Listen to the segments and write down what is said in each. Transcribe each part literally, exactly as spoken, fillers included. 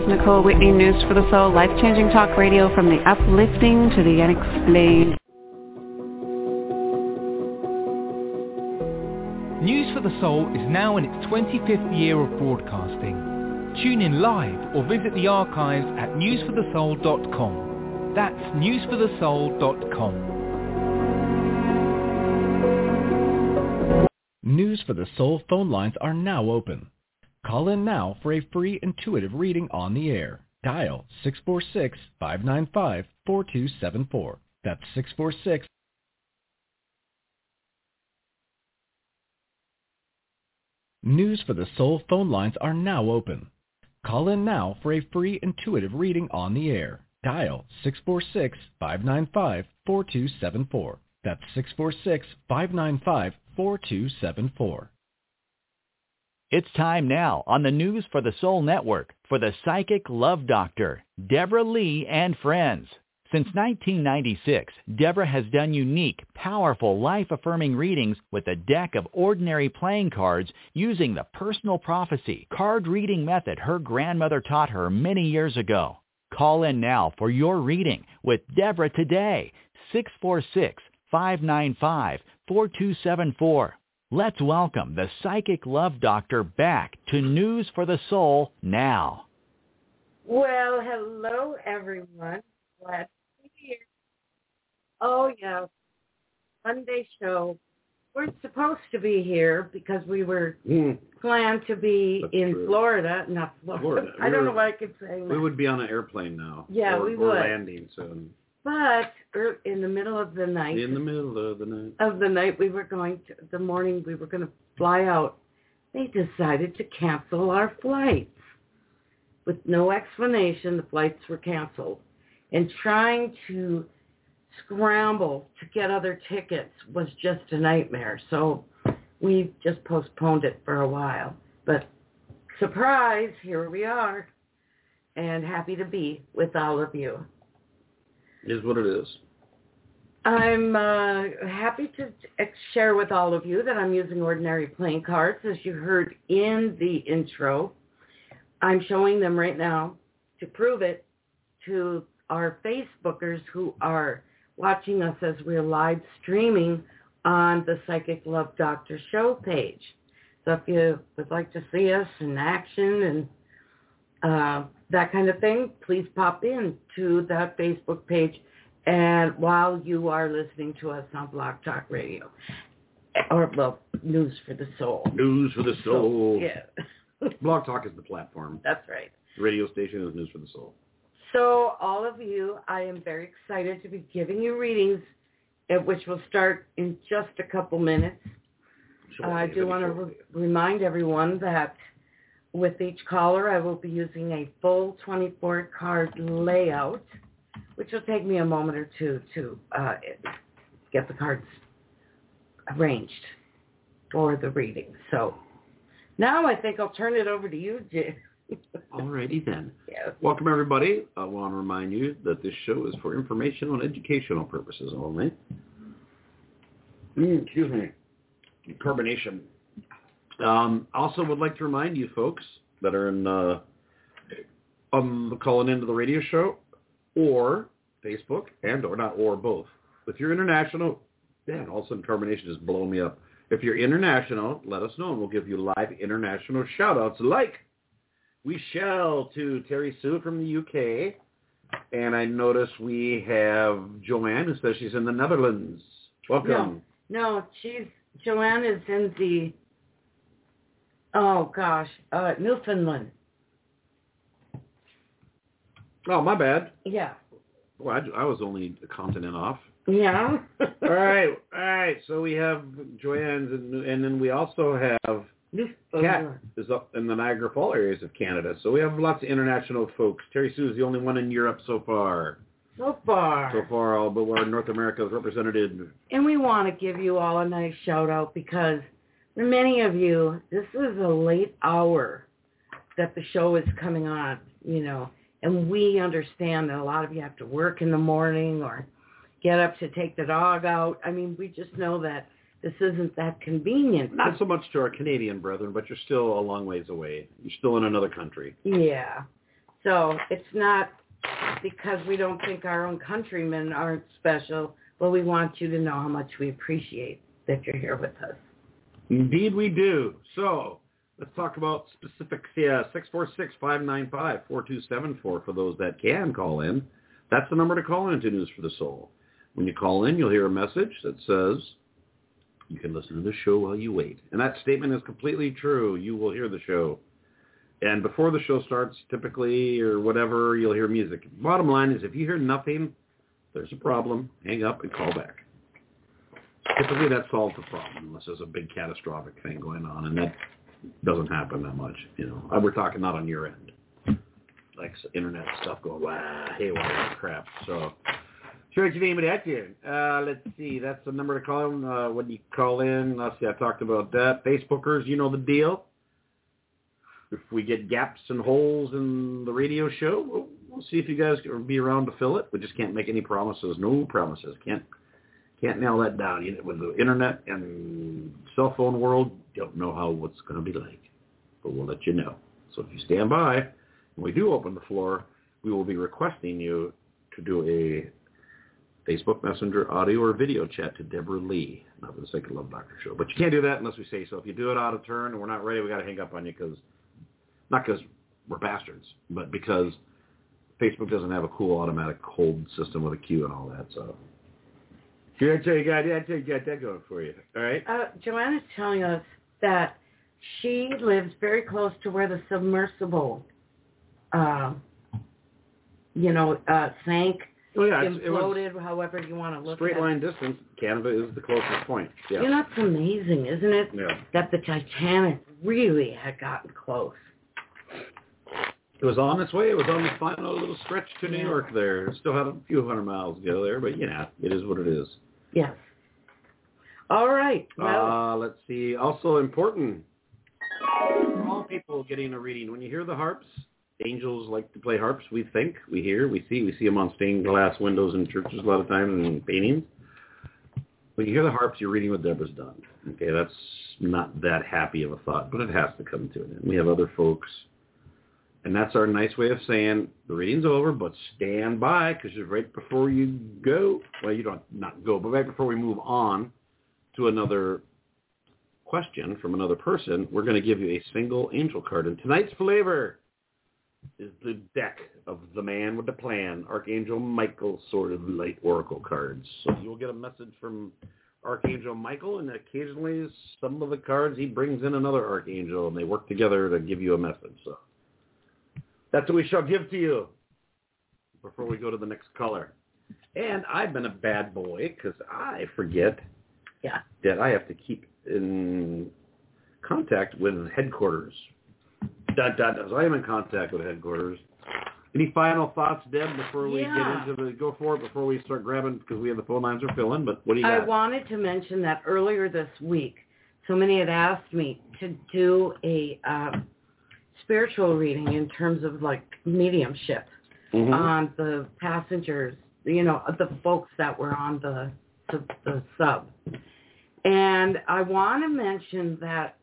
is Nicole Whitney, News for the Soul, life-changing talk radio from the uplifting to the unexplained. News for the Soul is now in its twenty-fifth year of broadcasting. Tune in live or visit the archives at news for the soul dot com. That's news for the soul dot com. News for the Soul phone lines are now open. Call in now for a free intuitive reading on the air. Dial six four six, five nine five, four two seven four. That's six four six. News for the Soul phone lines are now open. Call in now for a free intuitive reading on the air. Dial six four six, five nine five, four two seven four. That's six four six, five nine five, four two seven four. It's time now on the News for the Soul Network for the Psychic Love Doctor, Deborah Lee and Friends. Since nineteen ninety-six, Deborah has done unique, powerful, life-affirming readings with a deck of ordinary playing cards using the personal prophecy card reading method her grandmother taught her many years ago. Call in now for your reading with Deborah today, six four six, five nine five, four two seven four. Let's welcome the Psychic Love Doctor back to News for the Soul now. Well, hello, everyone. Glad to be here. Oh, yeah. Monday show. We're supposed to be here because we were mm. planned to be That's in true. Florida. Not Florida. Florida. I don't were, know why I keep saying that. We would be on an airplane now. Yeah, or, we or would. landing soon. But in the middle of the night. In the middle of the night. Of the night, we were going to, the morning we were going to fly out. They decided to cancel our flights. With no explanation, the flights were canceled. And trying to scramble to get other tickets was just a nightmare. So we just postponed it for a while. But surprise, here we are. And happy to be with all of you. Is what it is. I'm uh, happy to share with all of you that I'm using ordinary playing cards, as you heard in the intro. I'm showing them right now to prove it to our Facebookers who are watching us as we're live streaming on the Psychic Love Doctor show page. So if you would like to see us in action and uh, that kind of thing, please pop in to that Facebook page and while you are listening to us on Blog Talk Radio. Or, well, News for the Soul. News for the Soul. So, yeah. Blog Talk is the platform. That's right. The radio station is News for the Soul. So all of you, I am very excited to be giving you readings, which will start in just a couple minutes. Sure, uh, I do want to re- remind everyone that with each caller, I will be using a full twenty-four card layout, which will take me a moment or two to uh, get the cards arranged for the reading. So now I think I'll turn it over to you, Jim. Alrighty then. Yes. Welcome, everybody. I want to remind you that this show is for informational and educational purposes only. Mm, excuse me. Carbonation. Um, also would like to remind you folks that are in uh, um, calling into the radio show or Facebook and or not or both. If you're international, man, all of a sudden carbonation just blowing me up. If you're international, let us know and we'll give you live international shout outs like we shall to Terry Sue from the U K. And I notice we have Joanne who says she's in the Netherlands. Welcome. No, no she's Joanne is in the Oh, gosh. Uh, Newfoundland. Oh, my bad. Yeah. Well, I, I was only a continent off. Yeah. all right. All right. So we have Joanne's, and, and then we also have Kat is up in the Niagara Falls areas of Canada. So we have lots of international folks. Terry Sue is the only one in Europe so far. So far. So far, all but where North America is represented. And we want to give you all a nice shout-out because for many of you, this is a late hour that the show is coming on, you know, and we understand that a lot of you have to work in the morning or get up to take the dog out. I mean, we just know that this isn't that convenient. Not so much to our Canadian brethren, but you're still a long ways away. You're still in another country. Yeah. So it's not because we don't think our own countrymen aren't special, but we want you to know how much we appreciate that you're here with us. Indeed we do. So let's talk about specifics here. six four six, five nine five, four two seven four for those that can call in. That's the number to call into News for the Soul. When you call in, you'll hear a message that says, you can listen to the show while you wait. And that statement is completely true. You will hear the show. And before the show starts, typically, or whatever, you'll hear music. Bottom line is, if you hear nothing, there's a problem. Hang up and call back. Typically, that solves the problem, unless there's a big catastrophic thing going on, and that doesn't happen that much. You know, we're talking not on your end, like internet stuff going, wow, hey, wow, crap. So, sure, what's your name of that here? Uh, let's see, that's the number to call in. Uh, when you call in, let's see, I talked about that. Facebookers, you know the deal. If we get gaps and holes in the radio show, we'll, we'll see if you guys will be around to fill it. We just can't make any promises. No promises. Can't can't nail that down. You know, with the internet and cell phone world, don't know how what's going to be like, but we'll let you know. So if you stand by, when we do open the floor, we will be requesting you to do a Facebook Messenger audio or video chat to Deborah Lee, not for the sake of Love Doctor Show. But you can't do that unless we say so. If you do it out of turn and we're not ready, we got to hang up on you because. Not because we're bastards, but because Facebook doesn't have a cool automatic hold system with a queue and all that. So, yeah, I tell you, got, I tell you, got that going for you. All right. Uh, Joanna's telling us that she lives very close to where the submersible, uh, you know, uh, sank, oh, yeah, imploded, it was however you want to look straight at it. line distance. Canada is the closest point. Yeah. You know, it's amazing, isn't it? Yeah. That the Titanic really had gotten close. It was on its way. It was on the final little stretch to New Yeah. York there. It still had a few hundred miles to go there, but, you know, it is what it is. Yes. All right. Well, uh, let's see. Also important, for all people getting a reading, when you hear the harps, angels like to play harps, we think, we hear, we see. We see them on stained glass windows in churches a lot of times and paintings. When you hear the harps, you're reading what Deborah's done. Okay, that's not that happy of a thought, but it has to come to an end. We have other folks. And that's our nice way of saying the reading's over, but stand by because right before you go, well, you don't not go, but right before we move on to another question from another person, we're going to give you a single angel card. And tonight's flavor is the deck of the man with the plan, Archangel Michael Sword of Light Oracle cards. So you'll get a message from Archangel Michael, and occasionally some of the cards he brings in another archangel, and they work together to give you a message. So. That's what we shall give to you before we go to the next caller. And I've been a bad boy because I forget yeah. that I have to keep in contact with headquarters. Dot, dot, dot. So I am in contact with headquarters. Any final thoughts, Deb, before we yeah. get into the, go for it, before we start grabbing, because we have the phone lines are filling, but what do you got? I wanted to mention that earlier this week, so many had asked me to do a... Uh, spiritual reading in terms of like mediumship mm-hmm. on the passengers, you know, the folks that were on the, the the sub. And I want to mention that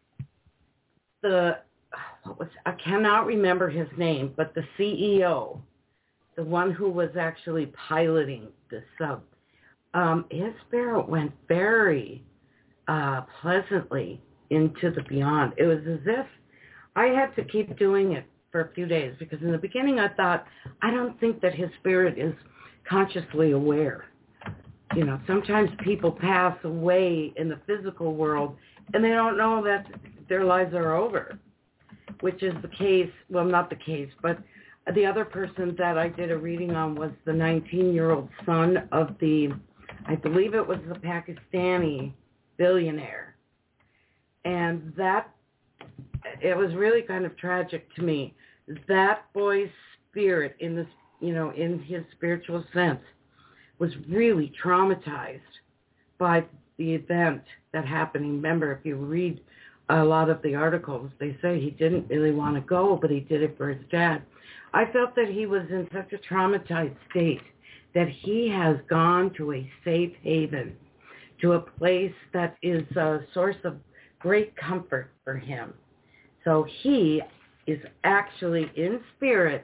the, what was, I cannot remember his name, but the C E O, the one who was actually piloting the sub, um, his spirit went very uh, pleasantly into the beyond. It was as if I had to keep doing it for a few days because in the beginning I thought, I don't think that his spirit is consciously aware. You know, sometimes people pass away in the physical world and they don't know that their lives are over, which is the case, well, not the case, but the other person that I did a reading on was the nineteen-year-old son of the, I believe it was the Pakistani billionaire. And that it was really kind of tragic to me. That boy's spirit in this, you know, in his spiritual sense was really traumatized by the event that happened. Remember, if you read a lot of the articles, they say he didn't really want to go, but he did it for his dad. I felt that he was in such a traumatized state that he has gone to a safe haven, to a place that is a source of great comfort for him. So he is actually in spirit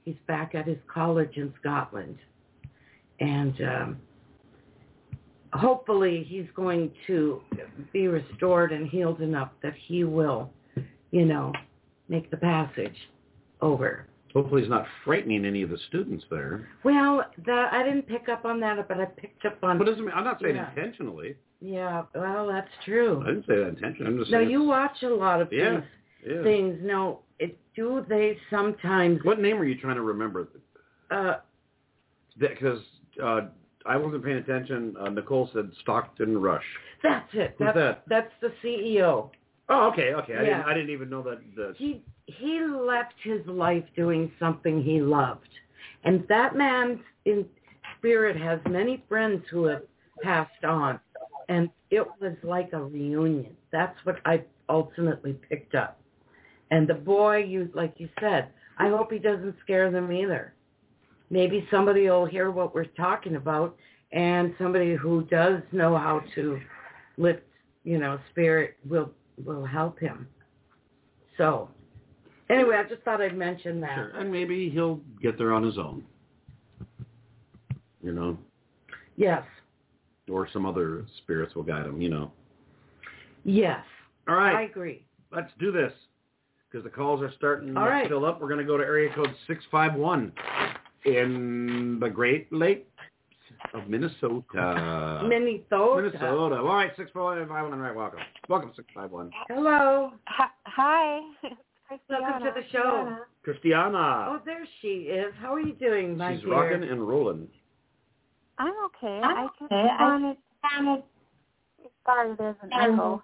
He's back at his college in Scotland. And um, hopefully he's going to be restored and healed enough that he will, you know, make the passage over. Hopefully he's not frightening any of the students there. Well, that, I didn't pick up on that, but I picked up on... But doesn't mean, I'm not saying yeah. intentionally. Yeah, well, that's true. I didn't say that intentionally. I'm just now, saying... you watch a lot of yeah, things. yeah. things. Now, it, do they sometimes... What name are you trying to remember? Uh, Because uh, I wasn't paying attention. Uh, Nicole said Stockton Rush. That's it. Who's that's, that? That's the C E O. Oh, okay, okay. I, Yeah. didn't, I didn't even know that. The... He he left his life doing something he loved. And that man in spirit has many friends who have passed on. And it was like a reunion. That's what I ultimately picked up. And the boy, you like you said, I hope he doesn't scare them either. Maybe somebody will hear what we're talking about, and somebody who does know how to lift, you know, spirit will will help him. So, anyway, I just thought I'd mention that. Sure. And maybe he'll get there on his own. You know? Yes. Or some other spirits will guide him, you know. Yes. All right. I agree. Let's do this. Because the calls are starting All to right. fill up. We're going to go to area code six five one in the Great Lakes of Minnesota. Minnesota. Minnesota. All right, six five one. All right, welcome. Welcome, six five one. Hello. Hi. Welcome to the show. Christiana. Oh, there she is. How are you doing, my She's dear? rocking and rolling. I'm okay. I'm I just okay. wanted, I wanted sorry, there's an echo.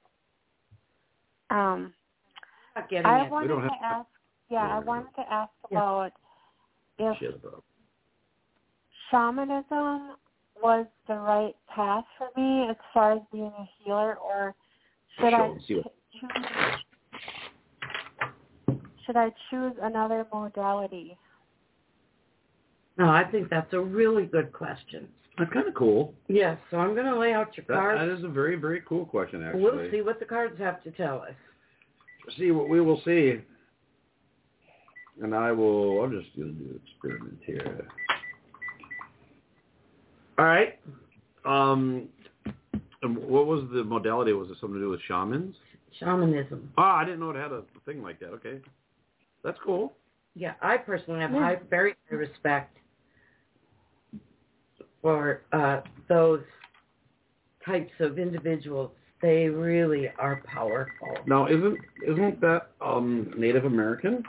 Um, Not getting I it. wanted don't to have- ask, yeah, I wanted to ask about if Shit about. shamanism was the right path for me as far as being a healer, or should Show, I see what- choose, should I choose another modality? No, I think that's a really good question. That's kind of cool. Yes, so I'm going to lay out your That, cards. that is a very, very cool question, actually. We'll see what the cards have to tell us. See what we will see. And I will, I'm just going to do an experiment here. All right. Um, and what was the modality? Was it something to do with shamans? Shamanism. Oh, I didn't know it had a thing like that. Okay. That's cool. Yeah, I personally have high, very high respect for uh, those types of individuals. They really are powerful. Now, isn't isn't that um, Native American?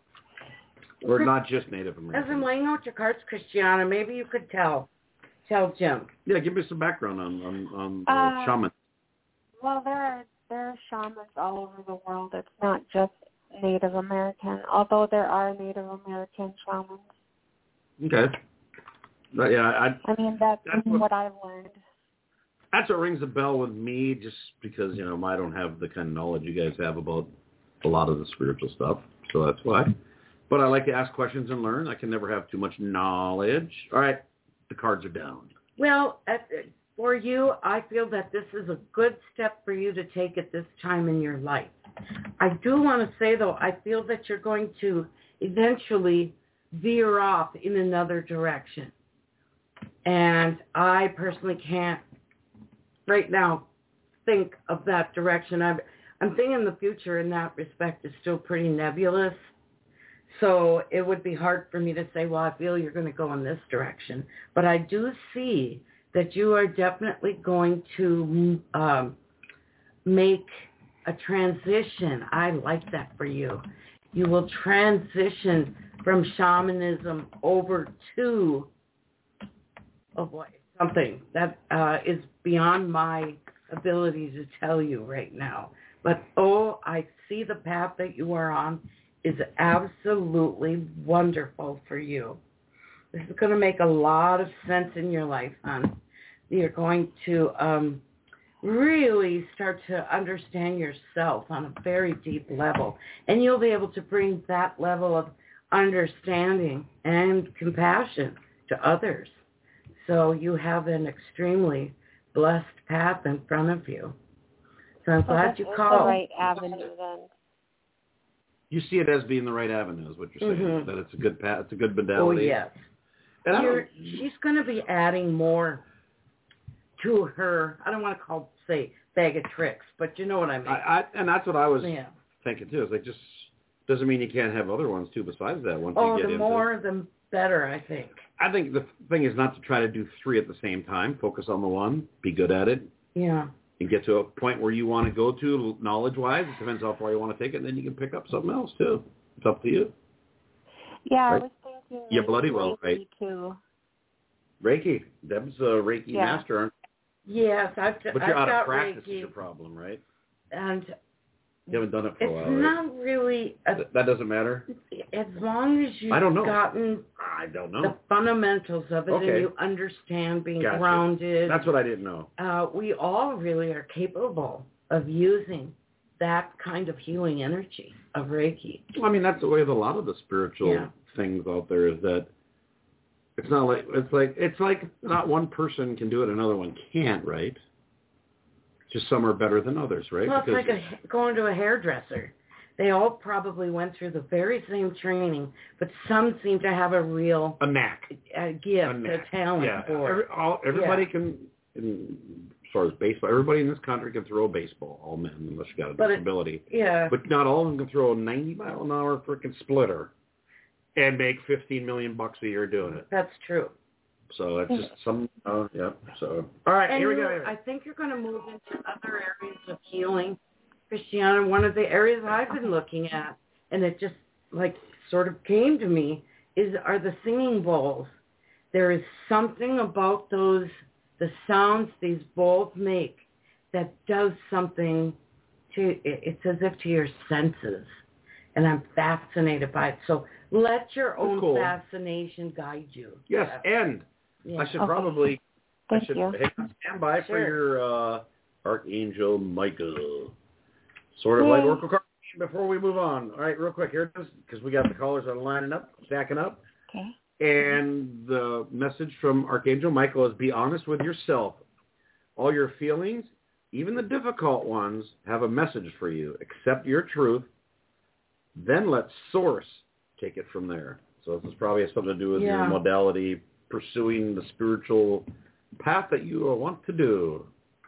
Or not just Native As I'm American? laying out your cards, Christiana, maybe you could tell tell Jim. Yeah, give me some background on on, on uh, Uh, shaman. Well, there are there are shamans all over the world. It's not just Native American, although there are Native American shamans. Okay. But yeah, I, I mean, that's, That's what- what I've learned. that's what rings a bell with me, just because, you know, I don't have the kind of knowledge you guys have about a lot of the spiritual stuff, so that's why. But I like to ask questions and learn. I can never have too much knowledge. All right, the cards are down. Well, at, for you, I feel that this is a good step for you to take at this time in your life. I do want to say, though, I feel that you're going to eventually veer off in another direction. And I personally can't, right now, think of that direction. I've, I'm thinking the future in that respect is still pretty nebulous. So it would be hard for me to say, well, I feel you're going to go in this direction. But I do see that you are definitely going to um, make a transition. I like that for you. You will transition from shamanism over to, oh boy, something that uh, is beyond my ability to tell you right now. But, oh, I see the path that you are on is absolutely wonderful for you. This is going to make a lot of sense in your life, hon. You're going to um, really start to understand yourself on a very deep level. And you'll be able to bring that level of understanding and compassion to others. So you have an extremely blessed path in front of you. So I'm So glad this you is called. the right avenue then. You see it as being the right avenue, is what you're saying. Mm-hmm. That it's a good path, it's a good modality. Oh, yes. And You're, she's going to be adding more to her, I don't want to call, say, bag of tricks, but you know what I mean. I, I, and that's what I was yeah. thinking, too. It's like, just doesn't mean you can't have other ones, too, besides that once oh, you get the into more, it. the better, I think. I think the thing is not to try to do three at the same time. Focus on the one. Be good at it. Yeah. And get to a point where you want to go to knowledge-wise. It depends how far you want to take it, and then you can pick up something else, too. It's up to you. Yeah, right? I was thinking You bloody well, Reiki right? too. Reiki. Deb's a Reiki Yeah. master, aren't Yes, I've, you? But I've you're out got of practice Reiki, is your problem, right? and You haven't done it for a it's while, right? not really, a, Th- that doesn't matter? as long as you've I don't know. gotten I don't know. the fundamentals of it Okay. and you understand being Gotcha. grounded. That's what I didn't know. Uh, we all really are capable of using that kind of healing energy of Reiki. I mean, that's the way with a lot of the spiritual Yeah. things out there is that it's not like, it's like, it's like not one person can do it, another one can't, right? Just some are better than others, right? Well, it's Because like a, going to a hairdresser. They all probably went through the very same training, but some seem to have a real a knack. a gift, A a, knack. talent Yeah. for Every, it. all, everybody Yeah. can, in, as far as baseball, everybody in this country can throw a baseball, all men, unless you got a But it- disability. Yeah. But not all of them can throw a ninety mile an hour freaking splitter and make fifteen million bucks a year doing it. That's true. So it's just some, uh, yeah. So all right, And here we you- go. I think you're going to move into other areas of healing, Christiana. One of the areas I've been looking at, and it just like sort of came to me, is are the singing bowls. There is something about those, the sounds these bowls make, that does something to. It's as if to your senses, and I'm fascinated by it. So let your Oh, own cool. fascination guide you. Yes, and Yeah. I should Okay. probably Thank I should you. hey, stand by for Sure. your uh, Archangel Michael. Sort of Yay. like Oracle card before we move on. All right, real quick, here it is, because we got the callers are lining up, stacking up. Okay. And the message from Archangel Michael is be honest with yourself. All your feelings, even the difficult ones, have a message for you. Accept your truth. Then let Source take it from there. So this is probably has something to do with Yeah. your modality, pursuing the spiritual path that you want to do.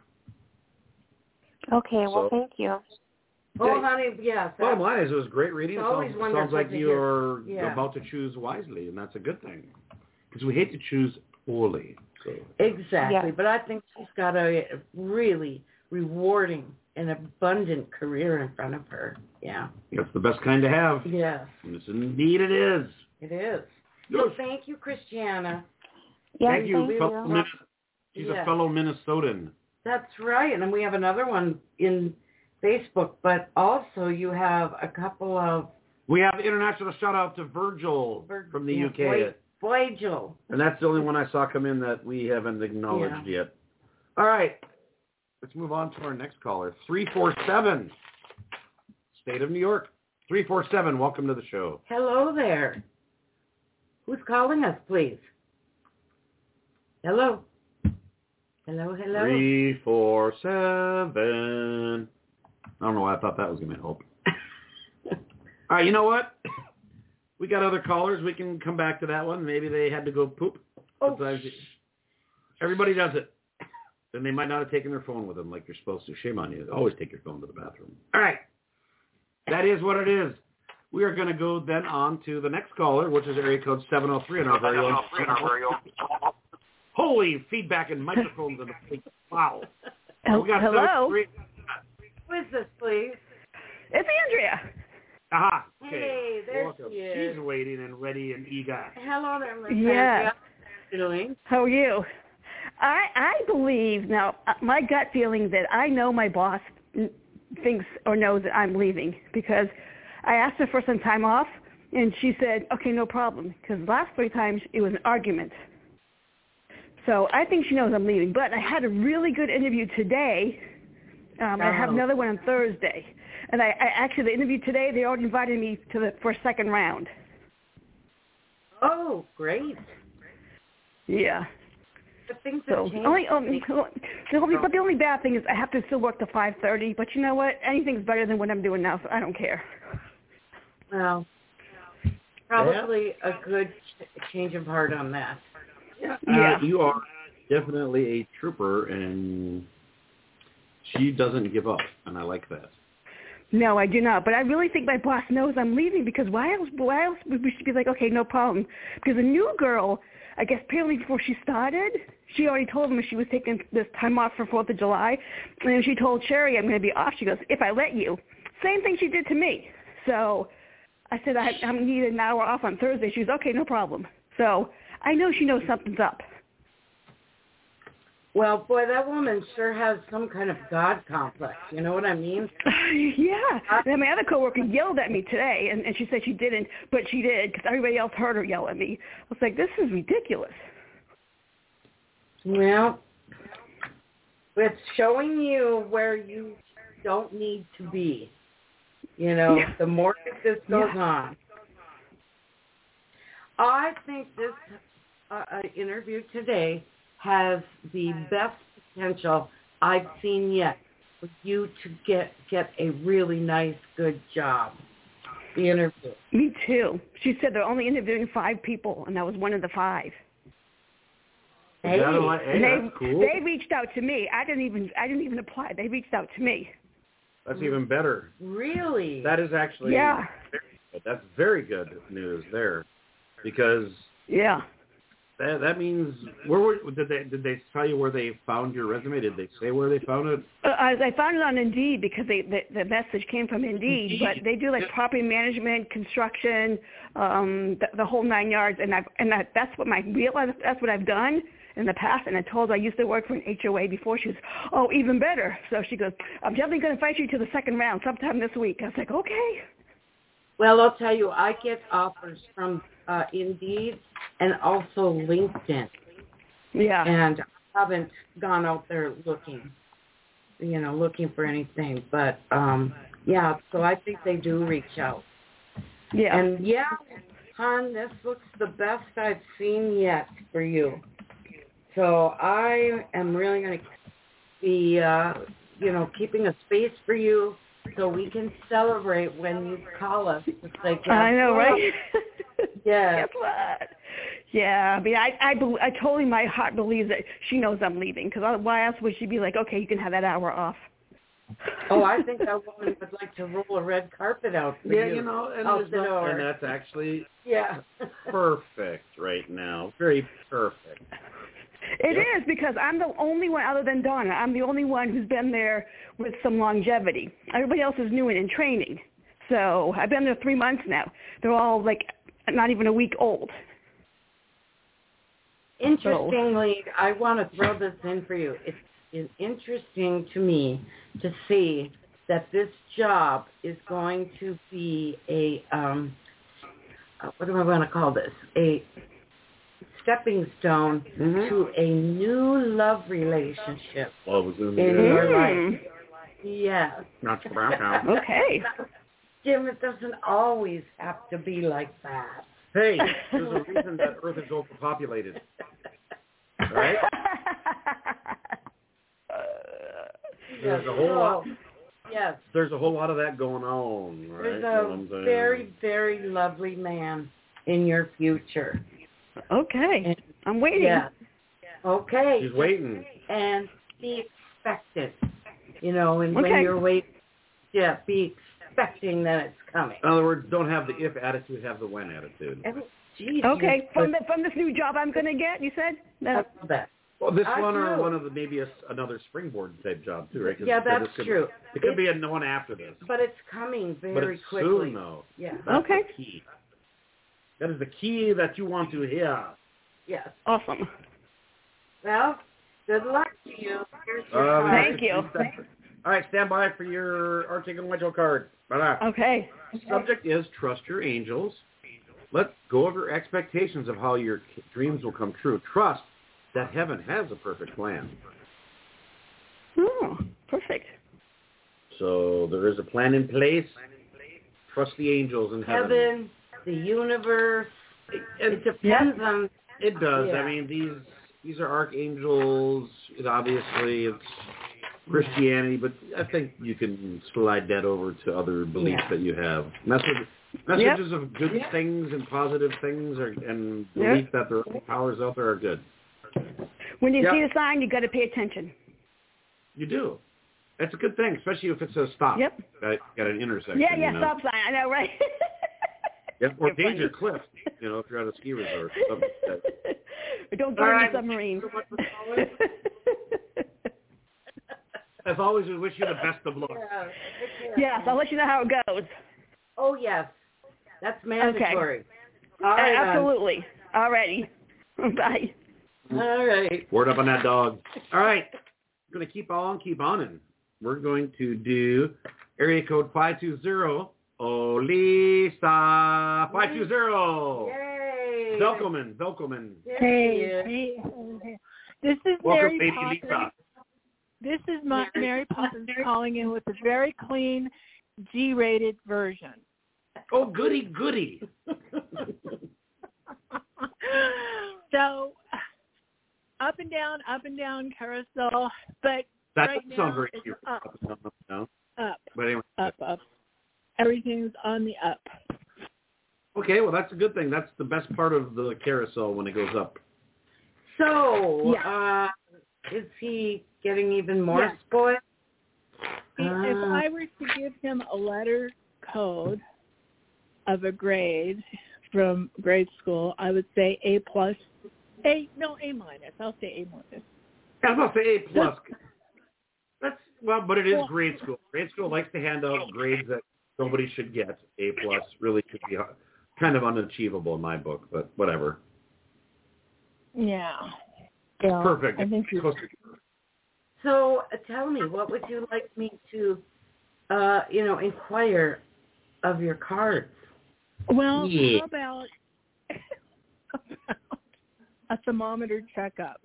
Okay, well, So- thank you. Oh, honey, yes. Bottom line is it was a great reading. It It's always sounds, wonderful sounds like to you're hear. Yeah. about to choose wisely, and that's a good thing. Because we hate to choose poorly. So. Exactly, Yeah. but I think she's got a really rewarding and abundant career in front of her. Yeah. That's the best kind to have. Yes, Yes, indeed it is. it is. So Yes. thank you, Christiana. Yes, Thank you, thank fellow you. Minnes- She's Yes. a fellow Minnesotan. That's right, and then we have another one in Facebook, but also you have a couple of We have international shout out to Virgil Vir- from the yeah, U K. Boy, boy, Jill. And that's the only one I saw come in that we haven't acknowledged yet. All right. Let's move on to our next caller. three four seven. State of New York. three four seven. Welcome to the show. Hello there. Who's calling us, please? Hello. Hello, hello. three four seven. I don't know why I thought that was going to help. All right, you know what? We got other callers. We can come back to that one. Maybe they had to go poop. Oh, Sometimes everybody does it. And they might not have taken their phone with them like you're supposed to. Shame on you. Always take your phone to the bathroom. All right. That is what it is. We are going to go then on to the next caller, which is area code seven oh three in our very own. Holy feedback and microphones in the place. Wow. Oh, We got hello. seven oh three. Who is this, please? It's Andrea. Aha. Okay. Hey, there Welcome. she is. She's waiting and ready and eager. Hello there, Miss Yeah. Andrea. How are you doing? How are you? I I believe now. uh, My gut feeling that I know my boss n- thinks or knows that I'm leaving because I asked her for some time off and she said, "Okay, no problem." Because the last three times it was an argument. So I think she knows I'm leaving. But I had a really good interview today. Um, I have Oh. another one on Thursday, and I, I actually the interview today. They already invited me to the for a second round. Oh, great. Yeah. But things have So changed. only, um, the only, but the only bad thing is I have to still work till five thirty. But you know what? Anything's better than what I'm doing now, so I don't care. Well, probably yeah. a good change of heart on that. Yeah. yeah. Uh, you are definitely a trooper, and she doesn't give up, and I like that. No, I do not. But I really think my boss knows I'm leaving, because why else? Why else would we should be like, okay, no problem? Because a new girl, I guess apparently before she started, she already told him she was taking this time off for Fourth of July, and then she told Sherry, I'm going to be off. She goes, if I let you. Same thing she did to me. So I said, I, I need an hour off on Thursday. She was, okay, no problem. So I know she knows something's up. Well, boy, that woman sure has some kind of God complex. You know what I mean? Yeah. And then my other coworker yelled at me today, and, and she said she didn't, but she did, because everybody else heard her yell at me. I was like, this is ridiculous. Well, it's showing you where you don't need to be. You know, yeah. the more that this goes yeah. on. I think this uh, interview today has the best potential I've seen yet for you to get get a really nice, good job. The interview. Me too. She said they're only interviewing five people, and that was one of the five. Hey, like, hey they, that's cool. They reached out to me. I didn't even I didn't even apply. They reached out to me. That's even better. Really? That is actually yeah. Very good. That's very good news there, because yeah. That, that means where were, did they did they tell you where they found your resume? Did they say where they found it? Uh, I, I found it on Indeed, because they, the, the message came from Indeed. Indeed. But they do like yeah. property management, construction, um, the, the whole nine yards. And I and I, that's what my real that's what I've done in the past. And I told her I used to work for an H O A before. She was, oh, even better. So she goes, I'm definitely going to invite you to the second round sometime this week. I was like, okay. Well, I'll tell you, I get offers from uh, Indeed and also LinkedIn. Yeah. And I haven't gone out there looking, you know, looking for anything. But, um, yeah, so I think they do reach out. Yeah. And, yeah, hon, this looks the best I've seen yet for you. So I am really going to be, uh, you know, keeping a space for you, so we can celebrate when you call us to say, I know, what? right? Yeah. Guess what? Yeah, I mean, I, I, I totally, my heart believes that she knows I'm leaving, because why else would she be like, okay, you can have that hour off? Oh, I think that woman would like to roll a red carpet out for yeah, you. you know, and, out the not, door. and that's actually yeah. perfect right now. Very perfect. It yep. is, because I'm the only one, other than Donna, I'm the only one who's been there with some longevity. Everybody else is new and in training. So I've been there three months now. They're all, like, not even a week old. Interestingly, so. I want to throw this in for you. It's, it's interesting to me to see that this job is going to be a, um, what do I want to call this? A stepping stone mm-hmm. to a new love relationship well, in mm. your life. Yes. Not brown. Okay. Jim, it doesn't always have to be like that. Hey, there's a reason that Earth is overpopulated. Right? There's a whole lot. Yes. There's a whole lot of that going on. Right? There's a you know very, very lovely man in your future. Okay. And, I'm waiting. Yeah. Okay. She's waiting. And be expectant. You know, and okay. when you're waiting, yeah, be expecting that it's coming. In other words, don't have the if attitude, have the when attitude. And, geez, okay. From the, from this new job I'm going to get, you said? No. That. Well, this I one do. or one of the maybe a, another springboard type job too, right? Yeah, that's could, true. It could it's, be a one after this. But it's coming very but it's quickly. soon, though. Yeah. That's okay. the key. That is the key that you want to hear. Yes. Awesome. Well, good luck to you. Here's your uh, Thank you. All right, stand by for your Arctic and Wedgel card. Bye-bye. Okay. The subject is trust your angels. Let's go over expectations of how your dreams will come true. Trust that heaven has a perfect plan. Oh, perfect. So there is a plan in place. Trust the angels in heaven. Heaven, the universe. It, it, it depends yeah. on. It does. Yeah. I mean, these these are archangels. It obviously, it's Christianity, but I think you can slide that over to other beliefs yeah. that you have. And that's what Messages Yep. of good Yep. things and positive things are, and Yep. belief that there are powers out there are good. When you Yep. see a sign, you got to pay attention. You do. It's a good thing, especially if it says stop Yep. at, at an intersection. Yeah, yeah, you know? stop sign. I know, right? Yep. Or You're danger funny. cliff, you know, if you're at a ski resort. Something like that. Don't go All in right. the submarine. As always, we wish you the best of luck. Yeah. Yes, I'll let you know how it goes. Oh, yes. That's mandatory. Okay. All right, hon. Absolutely. All righty. Bye. All right. Word up on that dog. All right. We're going to keep on, keep on. And we're going to do area code five two zero. Oh, Lisa. five two zero. Yay. Velkommen. Velkommen. Hey, hey, hey. This is Welcome, Mary baby Poppins. Lisa. This is my, Mary Poppins calling in with a very clean G-rated version. Oh, goody, goody. So, up and down, up and down carousel, but That right doesn't sound now very it's cute. up, Up, up, up, down. up, But anyway. up, up. Everything's on the up. Okay, well, that's a good thing. That's the best part of the carousel when it goes up. So, Yeah. uh, is he getting even more Yes. spoiled? If Uh, I were to give him a letter code of a grade from grade school, I would say A plus, A no A minus. I'll say A minus. I was about to say A plus. That's well, but it is Well- grade school. Grade school likes to hand out grades that nobody should get. A plus really could be kind of unachievable in my book, but whatever. Yeah. So, Perfect. I think he's, so, uh, tell me, what would you like me to, uh, you know, inquire of your cards? well, Yeah. how about, about a thermometer checkup?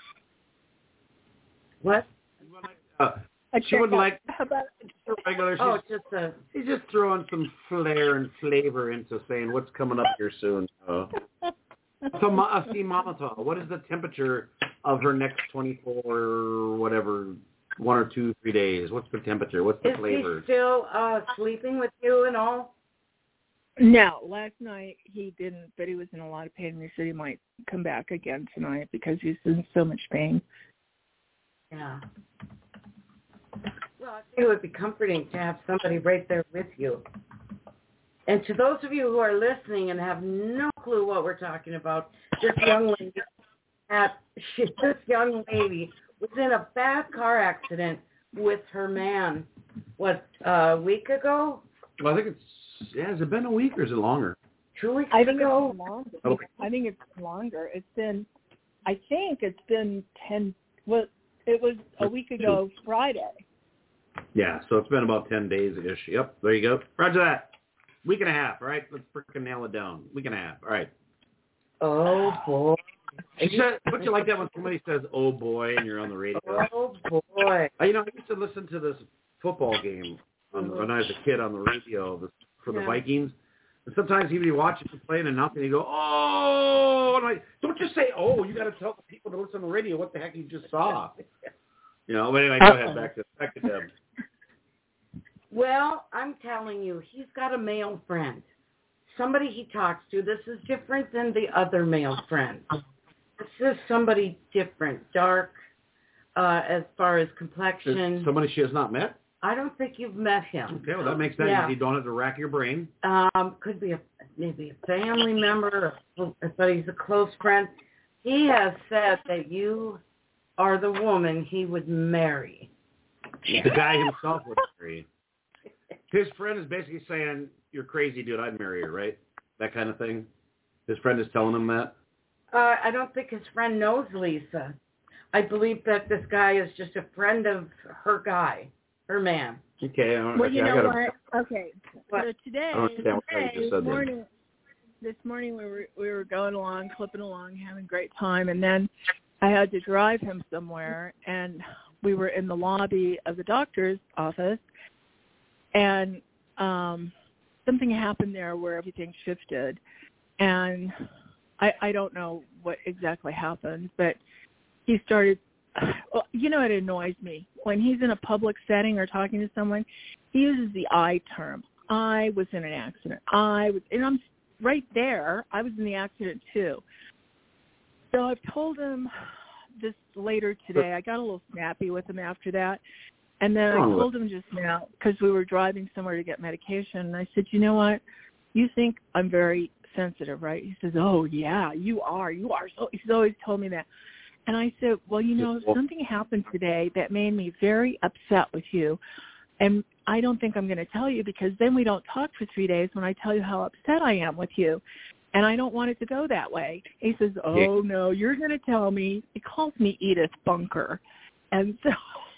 What? Uh, A she would checkup. like How about a regular. Oh, She's, just a. she's just throwing some flair and flavor into saying what's coming up here soon. So. So, a thermometer. What is the temperature of her next twenty-four, whatever, one or two, three days? What's the temperature? What's the Is flavor? he still uh, sleeping with you and all? No, last night he didn't, but he was in a lot of pain. He said he might come back again tonight because he's in so much pain. Yeah. Well, I think it would be comforting to have somebody right there with you. And to those of you who are listening and have no clue what we're talking about, this young lady, at, she, this young lady was in a bad car accident with her man, what, a week ago? Well, I think it's, yeah, has it been a week or is it longer? Two weeks I think ago? it's longer. Okay. I think it's longer. It's been, I think it's been ten. Well, it was a week ago Friday. Yeah, so it's been about ten days-ish. Yep, there you go. Roger that. Week and a half, all right? Let's freaking nail it down. Week and a half, all right. Oh, boy. She said, don't you like that when somebody says, oh, boy, and you're on the radio? Oh, boy. Uh, you know, I used to listen to this football game on, when I was a kid on the radio the, for the Yeah. Vikings. And sometimes he'd be watching them play and announcing, and he'd go, oh! And I'm like, don't just say, oh, you got to tell the people to listen to the radio what the heck you just saw. You know, but anyway, go ahead, back to, back to Deb. Well, I'm telling you, he's got a male friend. Somebody he talks to. This is different than the other male friends. This is somebody different, dark, uh, as far as complexion. Is somebody she has not met? I don't think you've met him. Okay, well, that makes sense. Yeah. You don't have to rack your brain. Um, could be a, maybe a family member, or, but he's a close friend. He has said that you are the woman he would marry. The guy himself would marry. His friend is basically saying, you're crazy, dude. I'd marry her, right? That kind of thing. His friend is telling him that. Uh, I don't think his friend knows Lisa. I believe that this guy is just a friend of her guy, her man. Okay. I, Well, okay, you know I gotta, what? Okay. What? So today, I don't understand what you today just this said there. morning, this morning we were we were going along, clipping along, having a great time, and then I had to drive him somewhere, and we were in the lobby of the doctor's office, and um, something happened there where everything shifted, and I, I don't know what exactly happened, but he started, well, you know, it annoys me. When he's in a public setting or talking to someone, he uses the I term. I was in an accident. I was, and I'm right there. I was in the accident too. So I've told him this later today. I got a little snappy with him after that. And then I told him just now, because we were driving somewhere to get medication, and I said, you know what? You think I'm very sensitive, right? He says, oh, yeah, you are. You are. So he's always told me that. And I said, well, you know, something happened today that made me very upset with you. And I don't think I'm going to tell you because then we don't talk for three days when I tell you how upset I am with you. And I don't want it to go that way. He says, oh, yeah. no, you're going to tell me. He calls me Edith Bunker. And so...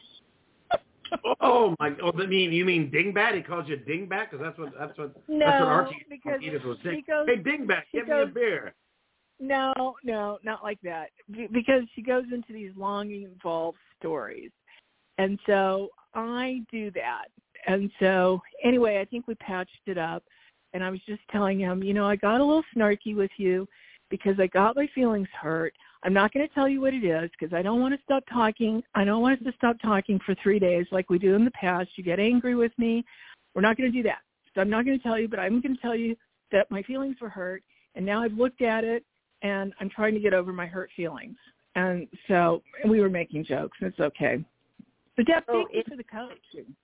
oh, my. Oh, you mean, you mean Dingbat? He calls you Dingbat? Because that's what, that's what, no, that's what Archie because Edith was saying. Goes, hey, Dingbat, give goes, me a beer. No, no, not like that. Because she goes into these long, involved stories. And so I do that. And so anyway, I think we patched it up. And I was just telling him, you know, I got a little snarky with you because I got my feelings hurt. I'm not going to tell you what it is because I don't want to stop talking. I don't want us to stop talking for three days like we do in the past. You get angry with me. We're not going to do that. So I'm not going to tell you, but I'm going to tell you that my feelings were hurt. And now I've looked at it. And I'm trying to get over my hurt feelings. And so and we were making jokes. It's okay. But Deb, thank oh, you for the coaching.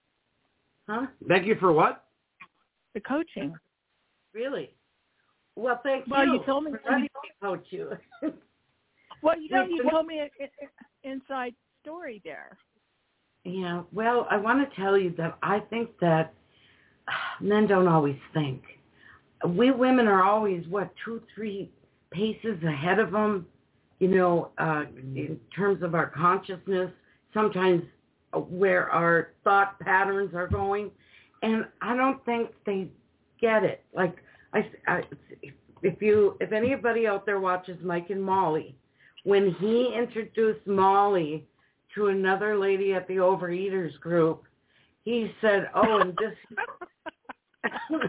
Huh? Thank you for what? The coaching. Really? Well, thank well, you. you told me for letting me coach you. well, you know, you told me an inside story there. Yeah. Well, I want to tell you that I think that men don't always think. We women are always, what, two, three paces ahead of them, you know, uh, in terms of our consciousness, sometimes where our thought patterns are going. And I don't think they get it. Like, I, I, if you, if anybody out there watches Mike and Molly, when he introduced Molly to another lady at the Overeaters group, he said, oh, and this...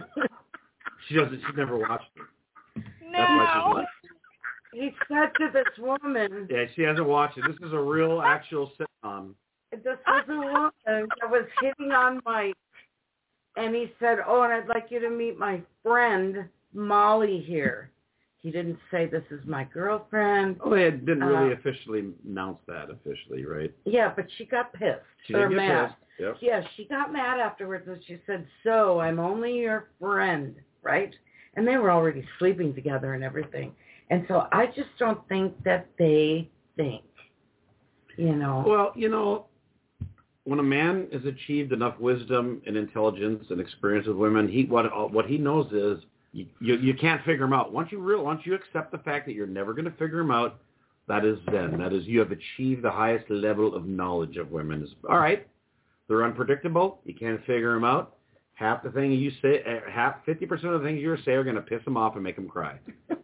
she doesn't, she's never watched it. No. That's why she's like, he said to this woman... Yeah, she hasn't watched it. This is a real, actual sitcom. This was a woman that was hitting on Mike, and he said, oh, and I'd like you to meet my friend, Molly, here. He didn't say, this is my girlfriend. Oh, they didn't really uh, officially announce that officially, right? Yeah, but she got pissed. She did get mad. pissed. Yep. Yeah, she got mad afterwards, and she said, so, I'm only your friend, right? And they were already sleeping together and everything. And so I just don't think that they think, you know. Well, you know, when a man has achieved enough wisdom and intelligence and experience with women, he what what he knows is you you, you can't figure them out. Once you real once you accept the fact that you're never going to figure them out, that is then. That is, you have achieved the highest level of knowledge of women. It's, all right, they're unpredictable. You can't figure them out. Half the thing you say, half fifty percent of the things you say are going to piss them off and make them cry.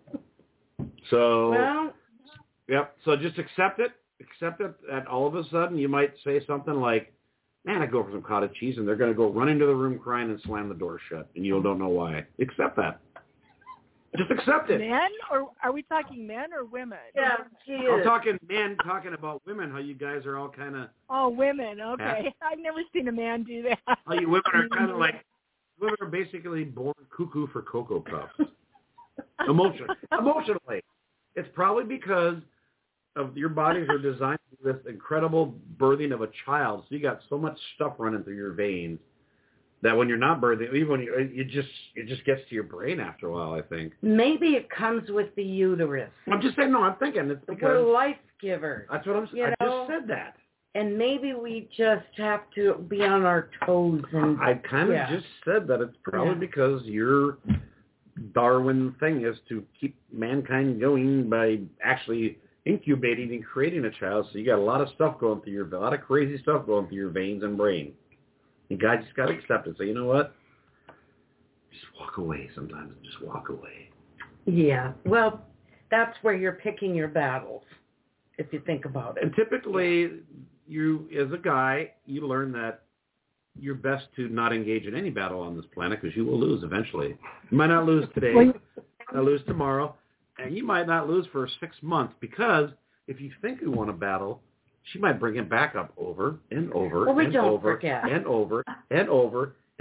So, well, yep. So just accept it. Accept it. And all of a sudden, you might say something like, "Man, I go for some cottage cheese," and they're going to go run into the room crying and slam the door shut, and you don't know why. Accept that. Just accept it. Men, or are we talking men or women? Yeah, she is. I'm talking men, talking about women. How you guys are all kind of. Oh, women. Okay, I've never seen a man do that. How you women are kind of like women are basically born cuckoo for Cocoa Puffs. Emotion, emotionally, it's probably because of your bodies are designed for this incredible birthing of a child. So you got so much stuff running through your veins that when you're not birthing, even when you, it just it just gets to your brain after a while, I think. Maybe it comes with the uterus. I'm just saying, no, I'm thinking it's because we're life givers. That's what I'm saying. I know? just said that. And maybe we just have to be on our toes. And I kind of yeah. just said that it's probably yeah. because your Darwin thing is to keep mankind going by actually incubating and creating a child. So you got a lot of stuff going through your, a lot of crazy stuff going through your veins and brain. And God just got to accept it. So you know what? Just walk away sometimes. Just walk away. Yeah. Well, that's where you're picking your battles, if you think about it. And typically, yeah. you, as a guy, you learn that you're best to not engage in any battle on this planet because you will lose eventually. You might not lose today. You might lose tomorrow. And you might not lose for six months because if you think you want to battle, she might bring it back up over and over well, we and don't over forget. and over and over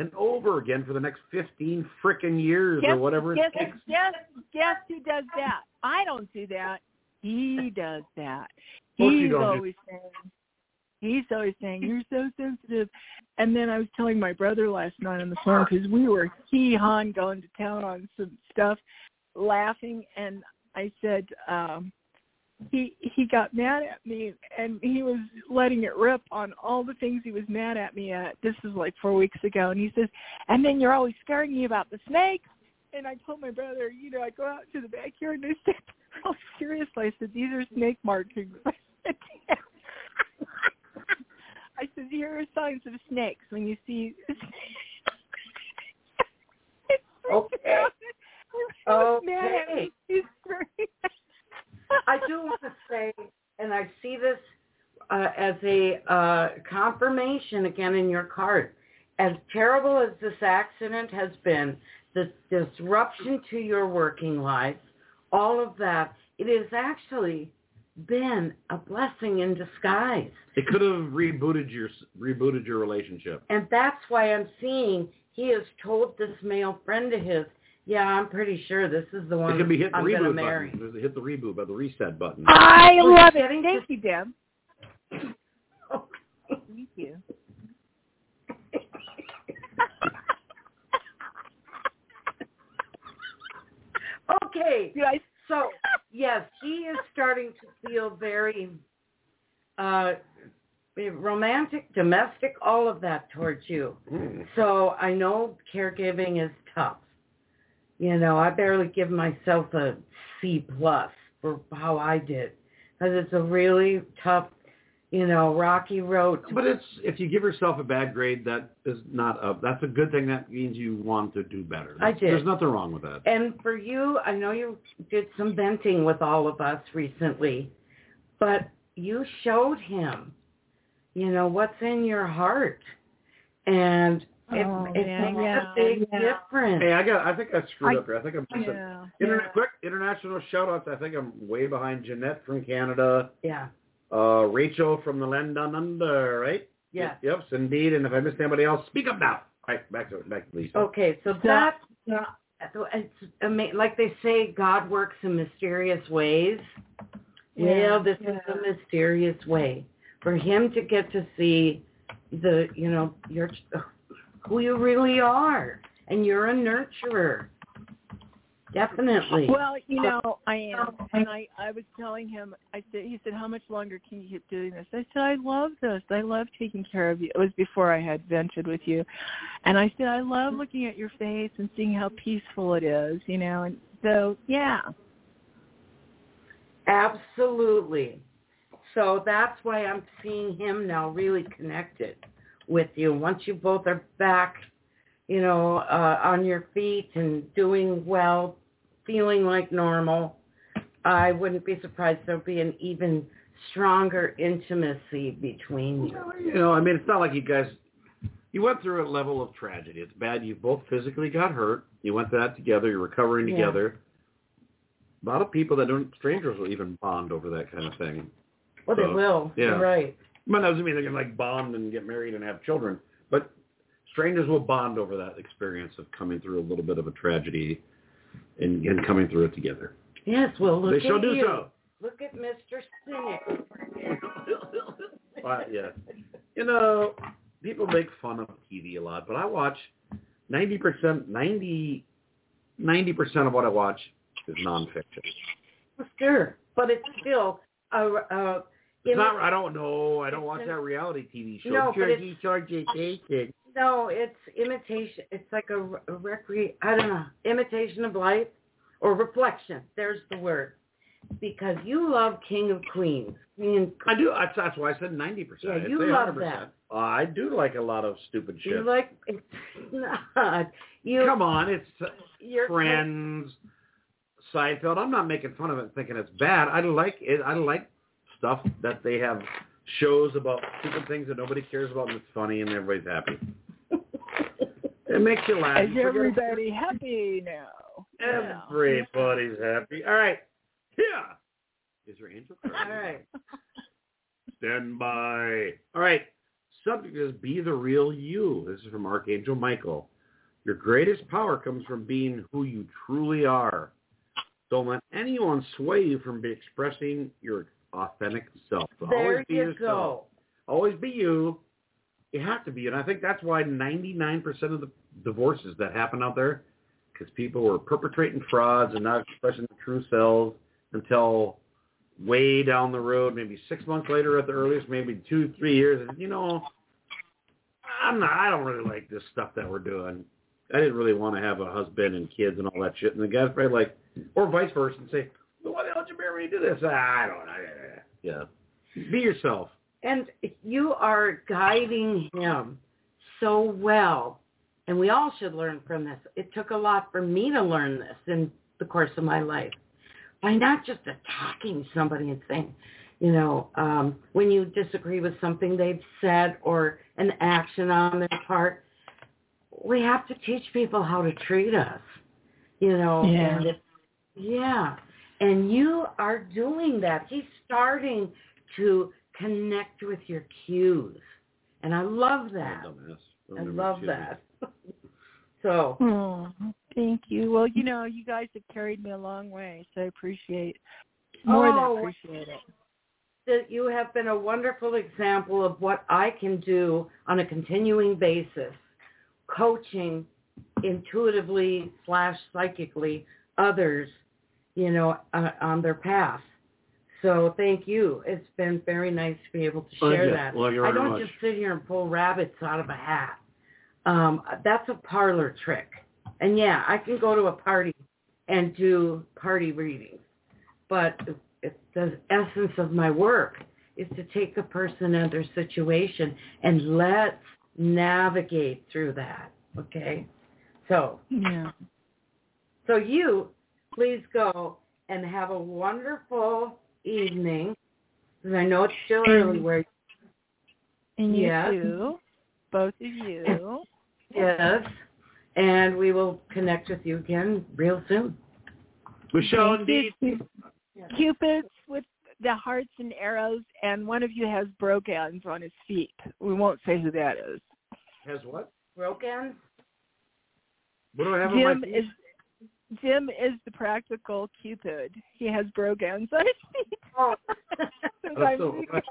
and over again for the next fifteen frickin' years guess, or whatever it guess, takes. Guess, guess who does that? I don't do that. He does that. Course you He's don't do- always saying, he's always saying, you're so sensitive. And then I was telling my brother last night on the phone because we were hee-hawing going to town on some stuff, laughing, and I said, um, he he got mad at me, and he was letting it rip on all the things he was mad at me at. This was like four weeks ago, and he says, and then you're always scaring me about the snakes. And I told my brother, you know, I go out to the backyard, and I said, oh, seriously, I said, these are snake markings. I said, I said, here are signs of snakes when you see Okay. Okay. I do want to say, and I see this uh, as a uh, confirmation again in your card, as terrible as this accident has been, the disruption to your working life, all of that, it has actually been a blessing in disguise. It could have rebooted your rebooted your relationship. And that's why I'm seeing he has told this male friend of his, yeah, I'm pretty sure this is the one It could be hit the I'm going to reboot marry. button. There's a hit the reboot by the reset button. I We're love it. getting Thank to- you, Deb. Thank you. Okay. You guys, So, yes, he is starting to feel very uh, romantic, domestic, all of that towards you. Mm. So I know caregiving is tough. You know, I barely give myself a C plus for how I did, because it's a really tough, you know, rocky road. But it's if you give yourself a bad grade, that is not a that's a good thing. That means you want to do better. I did. There's nothing wrong with that. And for you, I know you did some venting with all of us recently, but you showed him, you know, what's in your heart. And it, Oh, it yeah, makes yeah, a big yeah. difference. Hey, I got. I think I screwed I- up here. I think I'm just yeah, internet. yeah. Quick international shout outs. I think I'm way behind Jeanette from Canada. Yeah. Uh, Rachel from the land down under, right? Yeah. Yep, indeed. And if I missed anybody else, speak up now. All right, back to back to Lisa. Okay, so that, it's ama- like they say, God works in mysterious ways. Yeah, Well, this yeah. is a mysterious way for him to get to see the, you know, your who you really are, and you're a nurturer. Definitely. Well, you know, I am, and I, I was telling him. I said, he said, how much longer can you keep doing this? I said, I love this. I love taking care of you. It was before I had ventured with you, and I said, I love looking at your face and seeing how peaceful it is. You know, and so yeah. Absolutely. So that's why I'm seeing him now really connected with you. Once you both are back, you know, uh, on your feet and doing well, feeling like normal, I wouldn't be surprised there'll be an even stronger intimacy between you. You know, I mean, it's not like you guys. You went through a level of tragedy. It's bad. You both physically got hurt. You went through that together. You're recovering Yeah. together. A lot of people that don't, strangers will even bond over that kind of thing. Well, So, they will. yeah. You're right. But that doesn't mean they're going to like bond and get married and have children. But strangers will bond over that experience of coming through a little bit of a tragedy and, and coming through it together. Yes, well, look They at shall do you. so. Look at Mister Cynic. Uh, yeah. You know, people make fun of T V a lot, but I watch ninety percent, ninety, ninety percent of what I watch is nonfiction. Sure, but it's still a, a It's not, I don't know. I don't watch It's that reality T V show. No, but it's- it's, no, it's imitation. It's like a, a recre. I don't know, imitation of life or reflection. There's the word. Because you love King of Queens. King I do. That's, that's why I said ninety percent. Yeah, I'd you say love one hundred percent. that. Uh, I do like a lot of stupid shit. You like it's not. You Come on, it's uh, you're Friends, Seinfeld. I'm not making fun of it and thinking it's bad. I like it. I like stuff that they have shows about stupid things that nobody cares about and it's funny and everybody's happy. It makes you laugh. Is You forget- everybody happy now? Yeah. Everybody's happy. All right. Yeah. Is your angel card? All right. Stand by. All right. Subject is be the real you. This is from Archangel Michael. Your greatest power comes from being who you truly are. Don't let anyone sway you from expressing your authentic self. So there always be you yourself. go. Always be you. You have to be. And I think that's why ninety-nine percent of the divorces that happen out there, because people were perpetrating frauds and not expressing their true selves until way down the road, maybe six months later at the earliest, maybe two, three years. And, you know, I'm not, I don't really like this stuff that we're doing. I didn't really want to have a husband and kids and all that shit. And the guy's probably like, or vice versa, and say, well, why the hell did you marry me to do this? I don't know. Yeah. Be yourself. And you are guiding him so well. And we all should learn from this. It took a lot for me to learn this in the course of my life. By not just attacking somebody and saying, you know, um, when you disagree with something they've said or an action on their part, we have to teach people how to treat us, you know. Yeah. And it, yeah. And you are doing that. He's starting to connect with your cues. And I love that. I love that. So. Oh, thank you. Well, you know, you guys have carried me a long way, so I appreciate, more oh, than appreciate it. That you have been a wonderful example of what I can do on a continuing basis, coaching intuitively slash psychically others, you know, uh, on their path. So thank you. It's been very nice to be able to share yeah. that. Well, you're I don't much. just sit here and pull rabbits out of a hat. Um, that's a parlor trick. And yeah, I can go to a party and do party readings. But it, the essence of my work is to take the person and their situation and let's navigate through that. Okay? So, yeah. So you, please go and have a wonderful evening. Because I know it's still early where you And you yes. too. Both of you. Yes. And we will connect with you again real soon. We shall indeed. Cupids with the hearts and arrows, and one of you has brogans on his feet. We won't say who that is. Has what? Broken? What do I have Jim on my feet? is Jim is the practical Cupid. He has brogans on his feet. Oh. Oh, so, what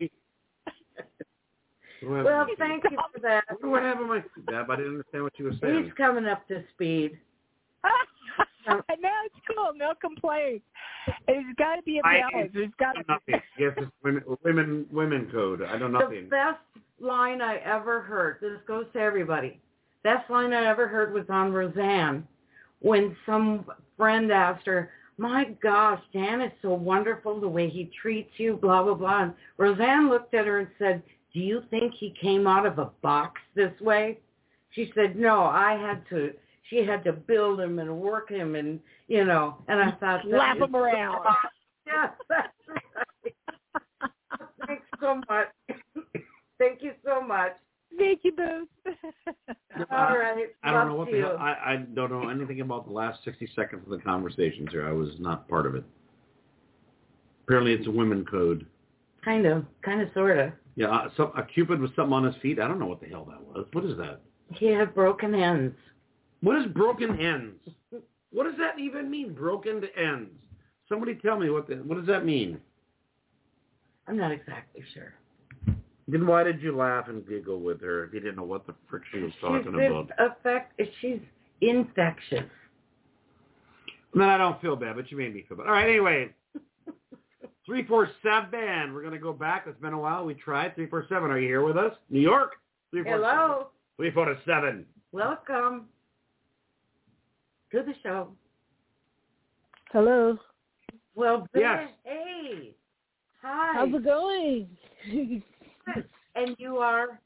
well, thank you for that. What do I have on my feet, Deb? I didn't understand what you were saying. He's coming up to speed. No, it's cool. No complaints. There's got to be a balance. There's got to be. Yes, it's women, women, women code. I don't know nothing. The best line I ever heard, this goes to everybody, best line I ever heard was on Roseanne when some friend asked her, my gosh, Dan is so wonderful the way he treats you, blah, blah, blah. And Roseanne looked at her and said, do you think he came out of a box this way? She said, no, I had to, she had to build him and work him and, you know, and I thought. Slap him around. Yes, that's right. Thanks so much. Thank you so much. Thank you both. All right. I don't know Love what you. the hell. I, I don't know anything about the last sixty seconds of the conversations here. I was not part of it. Apparently it's a women code. Kind of. Kind of, sort of. Yeah, uh, so, a Cupid with something on his feet. I don't know what the hell that was. What is that? He had broken ends. What is broken ends? What does that even mean, broken ends? Somebody tell me, what the, what does that mean? I'm not exactly sure. Then why did you laugh and giggle with her if you didn't know what the frick she was talking she's about? Effect, she's infectious. Then I don't feel bad, but you made me feel bad. All right, anyway. three four seven. We're going to go back. It's been a while. We tried. three four seven. Are you here with us? New York? three four seven. Hello. three four seven. Welcome to the show. Hello. Well, yes. Hey. Hi. How's it going? And you are?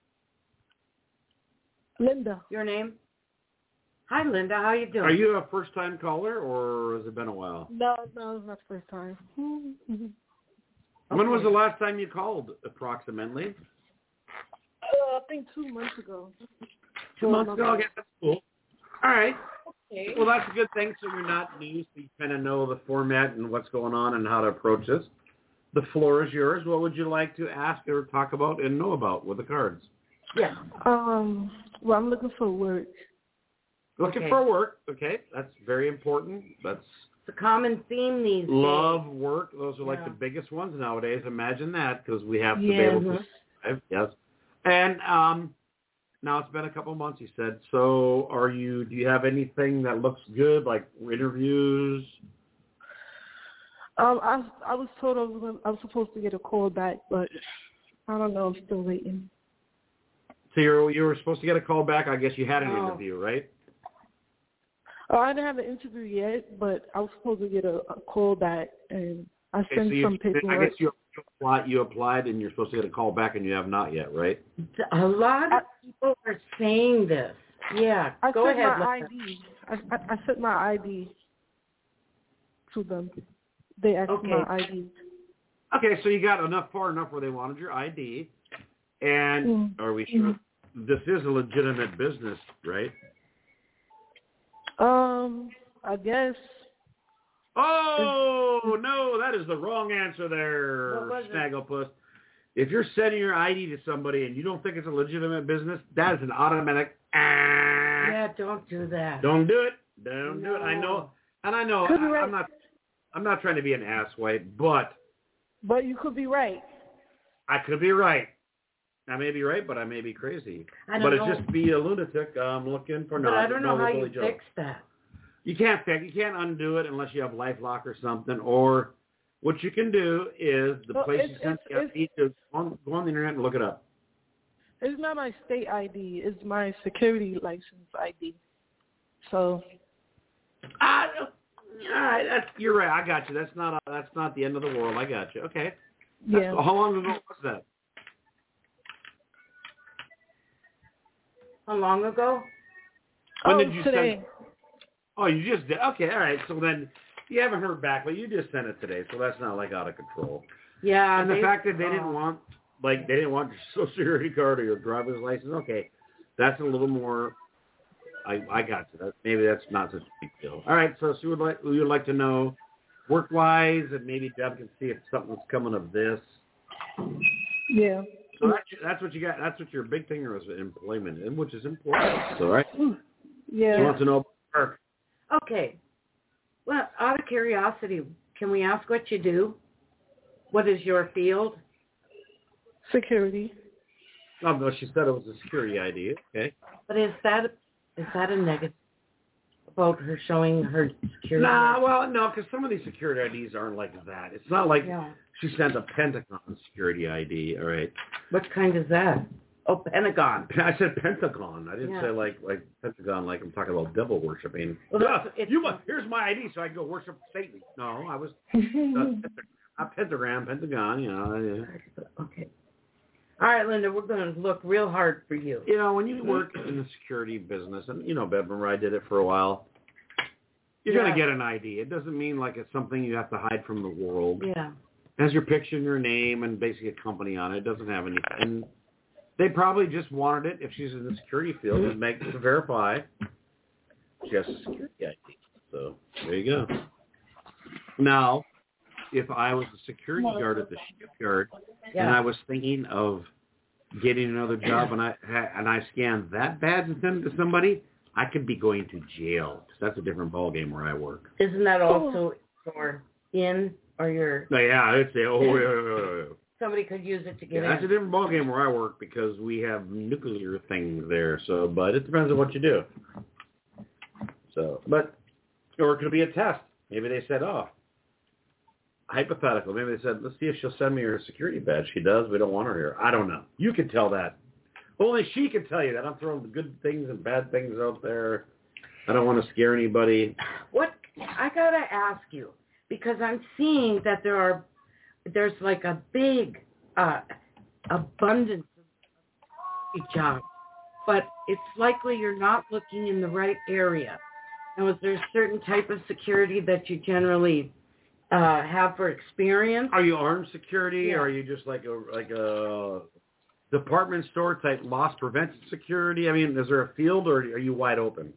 Linda. Your name? Hi, Linda. How you doing? Are you a first-time caller, or has it been a while? No, no, it's not the first time. When Okay. was the last time you called, approximately? Uh, I think two months ago. Two months ago? Okay, that's cool. All right. Okay. Well, that's a good thing, so you're not new, so you kind of know the format and what's going on and how to approach this. The floor is yours. What would you like to ask or talk about and know about with the cards? Yeah. Um. Well, I'm looking for work. Looking Okay. for work. Okay, that's very important. That's It's a common theme these days. love, work. Those are like Yeah. the biggest ones nowadays. Imagine that, because we have to be Yeah. able to survive. Yes. And um, now it's been a couple months, you said. So are you, do you have anything that looks good, like interviews? Um. I I was told I was gonna, I was supposed to get a call back, but I don't know. I'm still waiting. So you're, you were supposed to get a call back. I guess you had an Oh. interview, right? Oh, I didn't have an interview yet, but I was supposed to get a, a call back, and I Okay, sent so you, some I paperwork. guess you applied, you applied and you're supposed to get a call back and you have not yet, right? A lot of people are saying this. Yeah, I go sent ahead. my Linda. I D. I, I, I sent my I D to them. They asked Okay. for my I D. Okay, so you got enough far enough where they wanted your I D, and Mm. are we sure this is a legitimate business, right? Um, I guess. Oh no, that is the wrong answer there, What was it? Snagglepuss. If you're sending your I D to somebody and you don't think it's a legitimate business, that is an automatic. Ah, Yeah, don't do that. don't do it. Don't do it. I No. know, and I know. Could be I, right. I'm not. I'm not trying to be an asswipe, but But you could be right. I could be right. I may be right, but I may be crazy. I don't but know. it's just be a lunatic. I'm looking for But no. I don't know no how Billy you Joe. fix that. You can't fix. You can't undo it unless you have LifeLock or something. Or what you can do is the Well, place it's- you sent the it's- I D to go on, go on the internet and look it up. It's not my state I D. It's my security license I D. So. Ah, all right. That's, you're right. I got you. That's not. A, that's not the end of the world. I got you. Okay. That's, Yeah. How long ago was that? How long ago? When oh, did you today. send? Oh, you just did. Okay. All right. So then you haven't heard back, but you just sent it today, so that's not like out of control. Yeah. And the they- fact that they didn't oh. want, like, they didn't want your social security card or your driver's license. Okay, that's a little more. I I got you. That, maybe that's not such a big deal. All right. So she would like we would like to know work wise, and maybe Deb can see if something's coming of this. Yeah. So that's, that's what you got. That's what your big thing is, employment, and which is important. So right. Yeah. She wants to know about work. Okay. Well, out of curiosity, can we ask what you do? What is your field? Security. Oh, no, she said it was a security I D. Okay. But is that is that a negative about her showing her security? Nah, well, no, because some of these security I Ds aren't like that. It's not like Yeah. she sent a Pentagon security I D. All right. What kind is that? Oh, Pentagon. I said Pentagon. I didn't Yeah. say like like Pentagon like I'm talking about devil worshiping. Well, yeah, that's- it's- you must, here's my I D so I can go worship Satan. No, I was uh, not pentagram, Pentagon. You know. Yeah. Okay. All right, Linda, we're going to look real hard for you. You know, when you work in the security business, and you know, Bev, remember I did it for a while. You're Yeah. gonna get an I D. It doesn't mean like it's something you have to hide from the world. Yeah. It has your picture and your name and basically a company on it. It doesn't have any. And they probably just wanted it if she's in the security field to make to verify she has a security I D. So there you go. Now, if I was a security guard at the shipyard Yeah. and I was thinking of getting another job and I and I scanned that badge and sent it to somebody, I could be going to jail because that's a different ballgame where I work. Isn't that also your in or your No, yeah, it's a, oh yeah, yeah, yeah. somebody could use it to get Yeah, that's a in? different ballgame where I work because we have nuclear things there. So, but it depends on what you do. So, but or it could be a test. Maybe they said, oh, hypothetical. Maybe they said, let's see if she'll send me her security badge. She does. We don't want her here. I don't know. You can tell that. Only she can tell you that. I'm throwing the good things and bad things out there. I don't want to scare anybody. What I gotta ask you, because I'm seeing that there are there's like a big uh, abundance of jobs, but it's likely you're not looking in the right area. Now, is there a certain type of security that you generally uh, have for experience? Are you armed security? Yeah. Or are you just like a like a department store type loss prevention security? I mean, is there a field or are you wide open?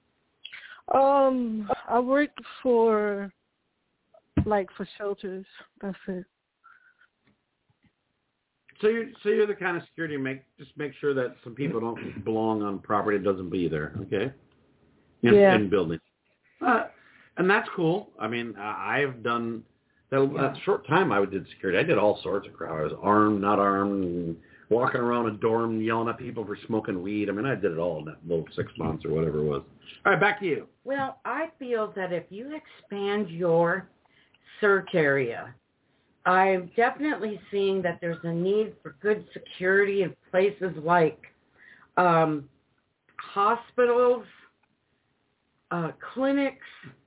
Um, I work for, like, for shelters. That's it. So you're so you're the kind of security to make just make sure that some people don't belong on property that doesn't be there, okay? In, yeah. in buildings, uh, and that's cool. I mean, I've done that, that short time I did security. I did all sorts of crap. I was armed, not armed, and walking around a dorm yelling at people for smoking weed. I mean, I did it all in that little six months or whatever it was. All right, back to you. Well, I feel that if you expand your search area, I'm definitely seeing that there's a need for good security in places like um, hospitals, uh, clinics,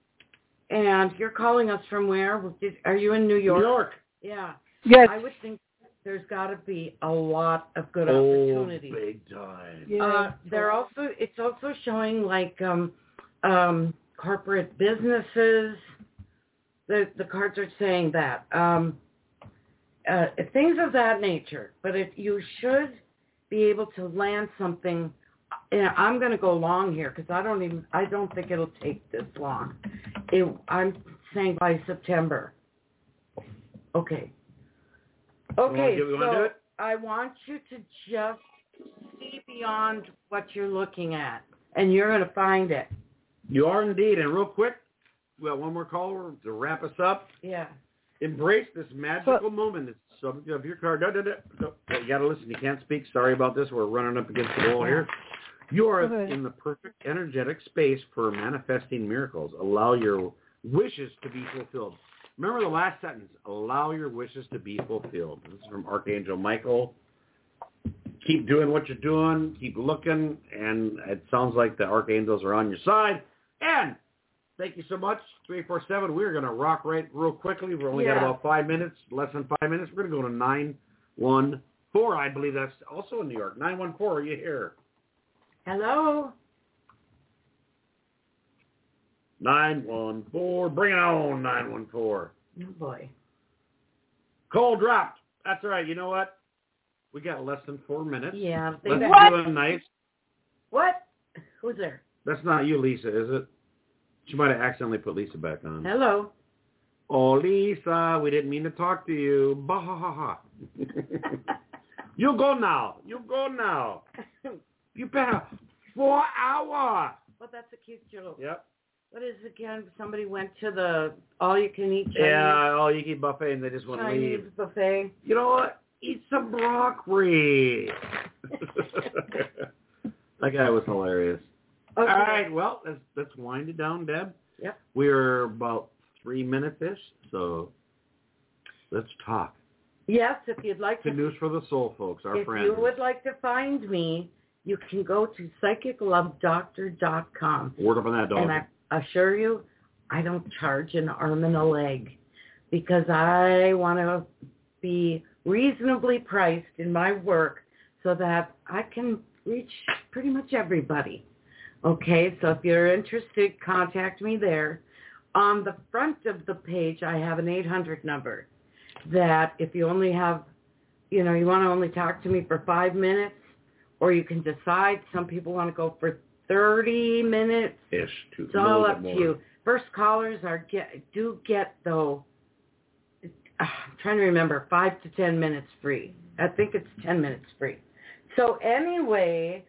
and you're calling us from where? Are you in New York? New York. Yeah. Yes. I would think there's got to be a lot of good oh, opportunities. big time. Yeah. Uh, they're also, it's also showing like um, um, corporate businesses. The the cards are saying that. Um, uh, things of that nature. But if you should be able to land something, and I'm going to go long here because I don't even, I don't think it'll take this long. It, I'm saying by September. Okay. Okay, you wanna do so it? I want you to just see beyond what you're looking at, and you're going to find it. You are indeed. And real quick, we got one more caller to wrap us up. Yeah. Embrace this magical moment. It's the subject of your card. No, no, no, no. You got to listen. You can't speak. Sorry about this. We're running up against the wall here. You are Okay. in the perfect energetic space for manifesting miracles. Allow your wishes to be fulfilled. Remember the last sentence, allow your wishes to be fulfilled. This is from Archangel Michael. Keep doing what you're doing. Keep looking. And it sounds like the archangels are on your side. And thank you so much. three four seven, we're going to rock right real quickly. We've only Yeah. got about five minutes, less than five minutes. We're going to go to nine one four. I believe that's also in New York. nine one four, are you here? Hello? nine one four, bring it on, nine one four. Oh, boy. Call dropped. That's all right. You know what? We got less than four minutes. Yeah. They Let's got- do a nice. What? Who's there? That's not you, Lisa, is it? She might have accidentally put Lisa back on. Hello? Oh, Lisa, we didn't mean to talk to you. Bah, ha, ha, ha. You go now. You go now. You better. Four hours. Well, that's a cute joke. Yep. What is it again? Somebody went to the all-you-can-eat Chinese, Yeah, all you can eat buffet and they just want to Chinese leave. buffet. You know what? Eat some broccoli. That guy was hilarious. Okay. All right, well, let's, let's wind it down, Deb. Yep. We're about three minutes-ish, so let's talk. Yes, if you'd like To to, News for the Soul, folks, our if friends. you would like to find me, you can go to psychic love doctor dot com. Word up on that, dog. And I assure you, I don't charge an arm and a leg because I want to be reasonably priced in my work so that I can reach pretty much everybody. Okay, so if you're interested, contact me there. On the front of the page, I have an eight hundred number that if you only have, you know, you want to only talk to me for five minutes, or you can decide. Some people want to go for thirty minutes. Ish. To It's all up to more. you. First callers are get do get, though, uh, I'm trying to remember, five to ten minutes free. I think it's ten minutes free. So anyway,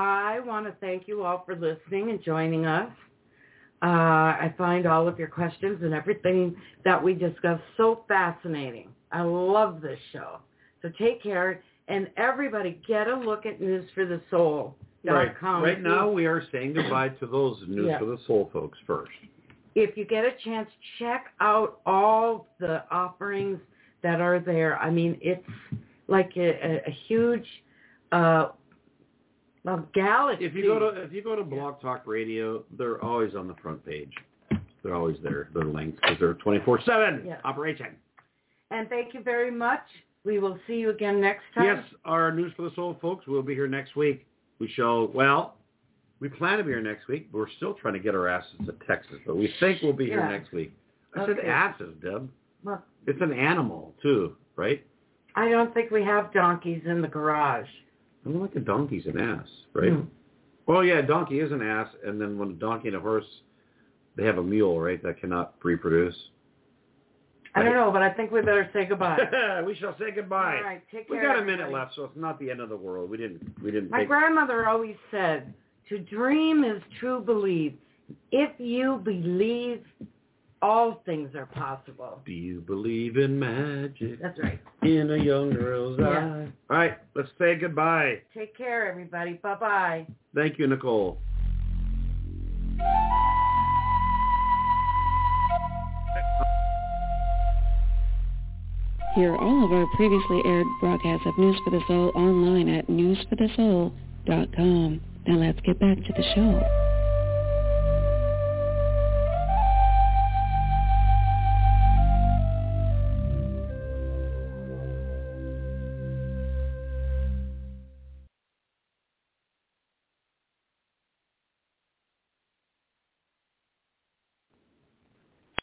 I want to thank you all for listening and joining us. Uh, I find all of your questions and everything that we discussed so fascinating. I love this show. So take care, and everybody get a look at news for the soul dot com. Right, right now, we are saying goodbye to those News Yeah. for the Soul folks first. If you get a chance, check out all the offerings that are there. I mean, it's like a, a, a huge uh, well, galaxy. If you go to if you go to Blog Talk Radio, they're always on the front page. They're always there. They're links because they're twenty-four seven Yeah. operation. And thank you very much. We will see you again next time. Yes, our News for the Soul folks will be here next week. We shall, well, we plan to be here next week, but we're still trying to get our asses to Texas, but we think we'll be here Yeah. next week. I Okay. said asses, Deb. Well, It's an animal, too, right? I don't think we have donkeys in the garage. I don't like a donkey's an ass, right? Hmm. Well, yeah, a donkey is an ass, and then when a donkey and a horse, they have a mule, right, that cannot reproduce. I don't know, but I think we better say goodbye. We shall say goodbye. All right, take care. We got a everybody. minute left, so it's not the end of the world. We didn't. We didn't. My take... grandmother always said, "To dream is to believe. If you believe, all things are possible." Do you believe in magic? That's right. In a young girl's Yeah. eye. All right, let's say goodbye. Take care, everybody. Bye-bye. Thank you, Nicole. Hear all of our previously aired broadcasts of News for the Soul online at news for the soul dot com. Now let's get back to the show.